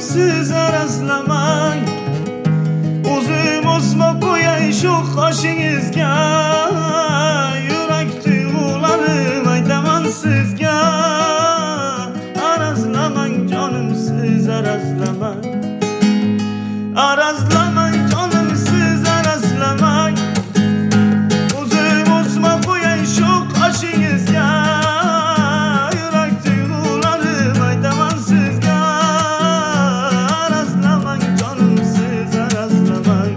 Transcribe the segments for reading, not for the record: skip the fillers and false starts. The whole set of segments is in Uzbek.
siz arazlamang. O'zim o'smoq qo'yay shu qoshingizga, yurak tuyg'ularim aytaman sizga. Arazlamang jonim siz arazlamang, arazlamang jonim siz arazlamang. O'zim o'smoq qo'yay shu qoshingizga, yurak tuyg'ularim aytaman sizga. Arazlamang jonim siz arazlamang.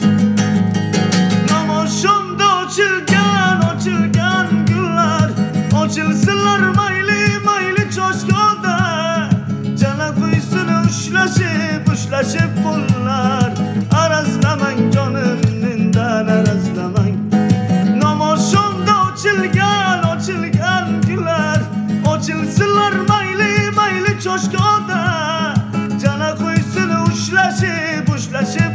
Namoshimda ochilgan gullar, ochilsinlar mayli mayli choshgohda. Jala quysin ushlashib qo'llar. Arazlamang jonim mendan arazlamang. Namoshimda ochilgan gullar, ochilsinlar mayli mayli choshgohda. Jala quysin ushlashib